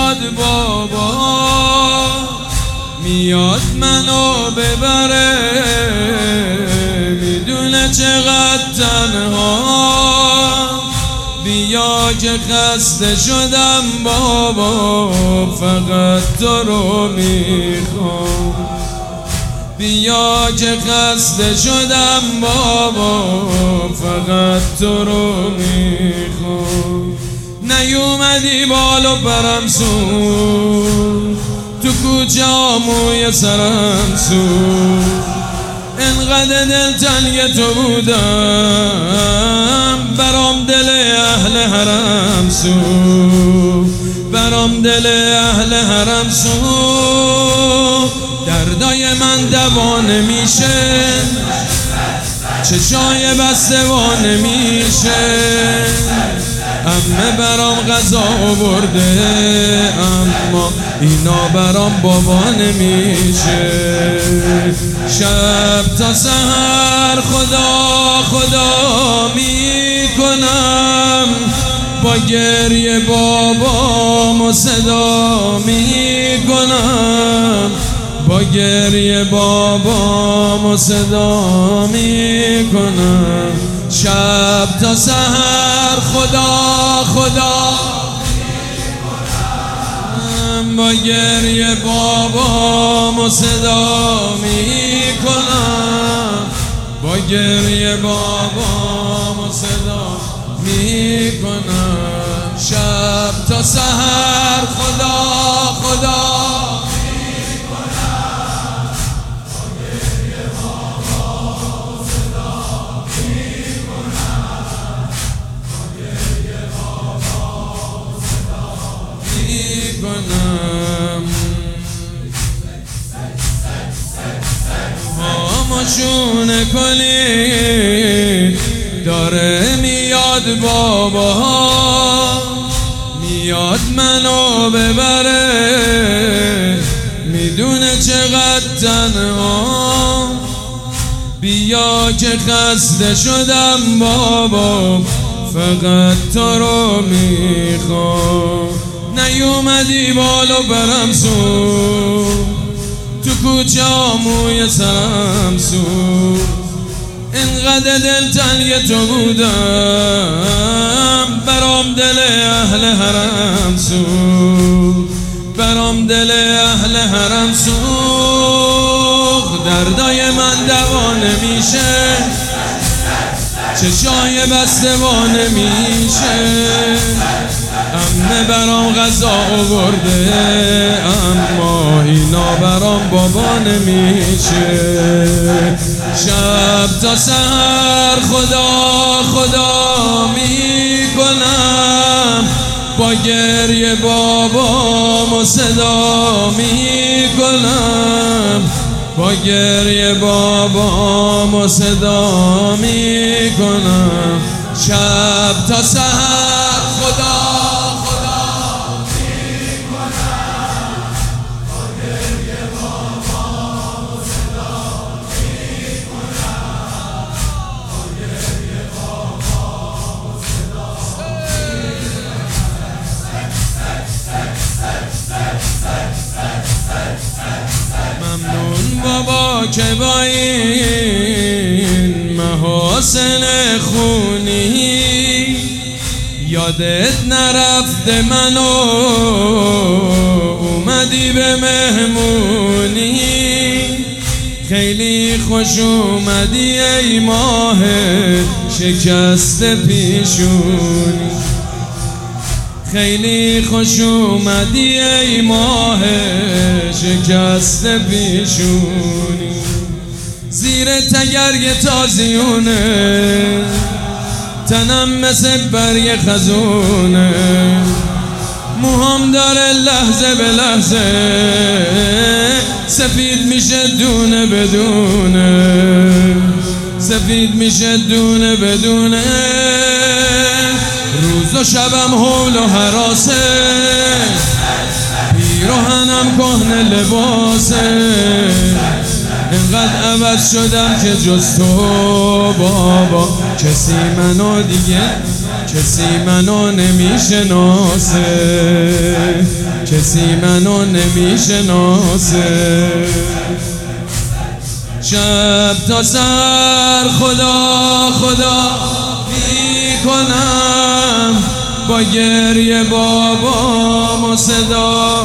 میاد بابا، میاد منو ببره، میدونه چقدر تنها. بیا که خسته شدم بابا، فقط تو رو میخوام. بیا که خسته شدم بابا، فقط تو رو میخوام. نیومدی بالو برم سون، تو کوچه موی سرم سون. انقدر دل تنگ تو بودم، برام دل اهل حرم سون، برام دل اهل حرم سون. دردای من دوا نمیشه، چشای بسته وا نمیشه. عمه برام غذا آورده، اما اینا برام بابا نمیشه. شب تا سحر خدا خدا میکنم، با گریه بابامو صدا میکنم، با گریه بابامو صدا میکنم. شب تا سحر خدا خدا میکنم، با گریه بابامو صدا میکنم، با گریه بابامو صدا میکنم. شب تا سحر خدا خدا خاموشونه کلی داره میاد بابا، میاد منو ببره، میدونه چقدر تنها. بیا که خسته شدم بابا، فقط تو رو میخوام. نیومدی بالو برم سون، تو کوچه موی سرم سون. انقدر دل تنگ تو بودم، برام دل اهل حرم سون، برام دل اهل حرم سون. دردای من دوا نمیشه، چشای بسته وا نمیشه. عمه برام غذا آورده، اما اینا برام بابا نمیشه. شب تا سحر خدا خدا میکنم، با گریه بابامو صدا میکنم، با گریه بابامو صدا میکنم. شب تا سحر خدا خدا میکنم، با گریه بابامو صدا میکنم، با گریه بابامو صدا میکنم. ممنون بابا که با این محاسن خونی یادت نرفته منو، اومدی به مهمونی. خیلی خوش اومدی ای ماه شکست پیشونی، خیلی خوش اومدی ای ماه شکست پیشونی. زیر تگرگ تازیونه، تنم مثل برگ خزونه. موهام داره لحظه به لحظه سفید میشه دونه بدونه، سفید میشه دونه بدونه. روز و شبم حول و حراسه، پیراهنم کهنه لباسه. انقدر عوض شدم که جز تو بابا کسی منو دیگه، کسی منو نمیشناسه. کسی منو نمیشناسه. شب تا سر خدا خدا میکنم، با گریه بابامو صدا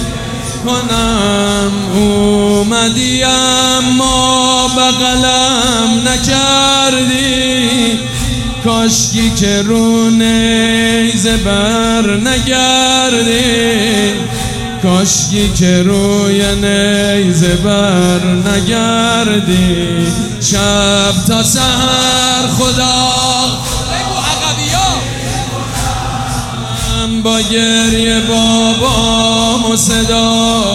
کنم. اومدی اما بغلم نکردی، کاشکی که رو نیزه بر نگردی، کاشکی که روی نیزه بر نگردی. شب تا سحر خدا با گریه بابامو صدا،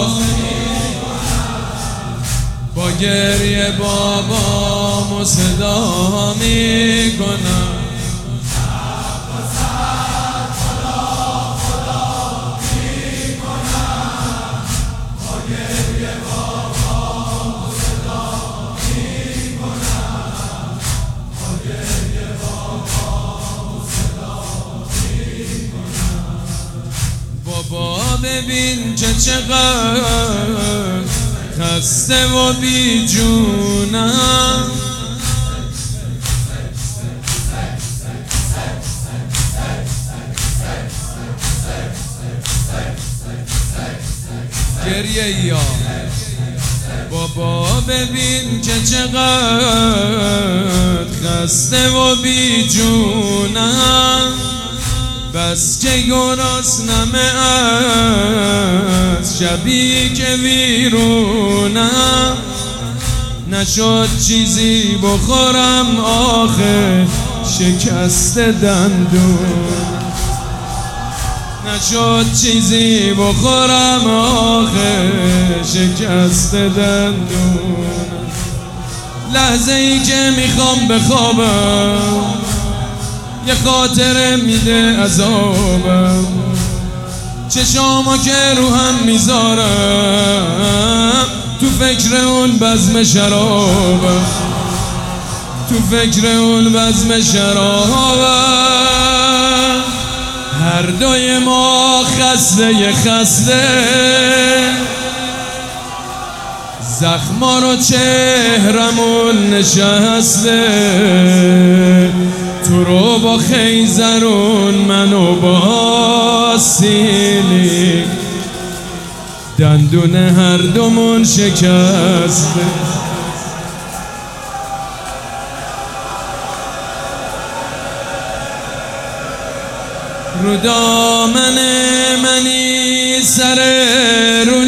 با گریه بابامو صدا میکنم. بابا ببین که چقدر خسته و بی جونم، گریه یا بابا ببین که چقدر خسته و بی جونم. بس که گرسنم از شبی که ویرونم، نشد چیزی بخورم آخه شکست دندون، نشد چیزی بخورم آخه شکست دندون. لحظه ای که میخوام بخوابم یه خاطره میده عذابم، چشامو که رو هم میذارم تو فکر اون بزم شرابم، تو فکر اون بزم شرابم. هر دوی ما خسته زخما رو چهرمون نشسته، تو رو با خیزرون منو با سیلی، دندون هر دومون شکسته. رو دامن منی سر رو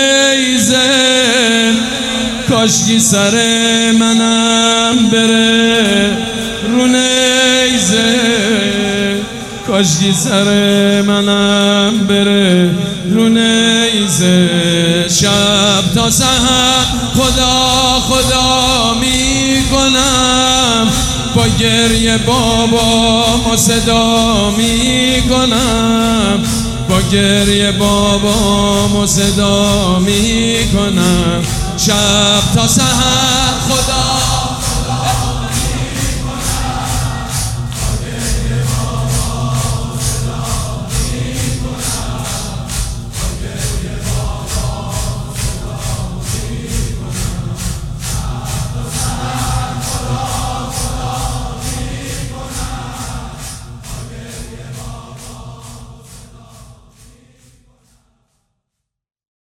نیزه، کاشکی سر منم بره رو نیزه، کاشکی سر منم بره رو نیزه. شب تا سحر خدا خدا میکنم، با گریه بابامو صدا میکنم، با گریه بابامو صدا میکنم. شب تا سحر خدا